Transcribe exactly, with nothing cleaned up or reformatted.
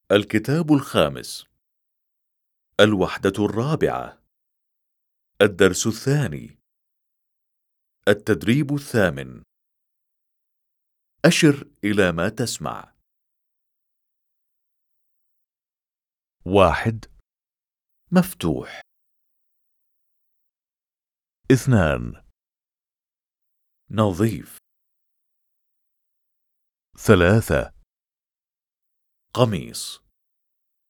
الكتاب الخامس. الوحدة الرابعة. الدرس الثاني. التدريب الثامن. أشر إلى ما تسمع. واحد، مفتوح. اثنان، نظيف. ثلاثة، قميص.